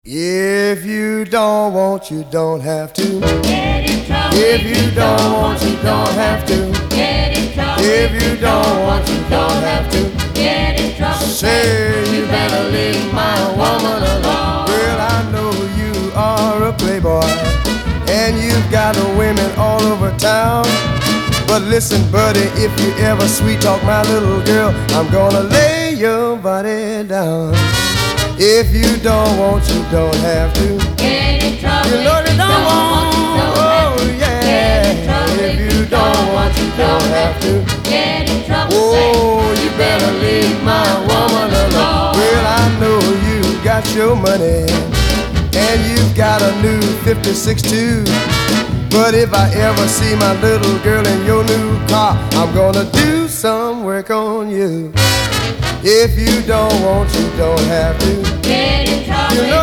If you don't want, you don't have to. Get in trouble. If you don't want, you don't have to. Get in trouble. If you don't want, you don't have to. Get in trouble. Say you better leave my woman alone. Well, I know you are a playboy, and you've got women all over town. But listen, buddy, if you ever sweet talk my little girl, I'm gonna lay your body down. If you don't want, you don't have to. Get in trouble. You know you don't want. Oh yeah. If you don't want, you don't have to. Get in trouble. Oh, you better leave my woman alone. Well, I know you got your money, and you've got a new 56 too. But if I ever see my little girl in your new car, I'm gonna do some work on you. If you don't want, you don't have to. Get in trouble. You know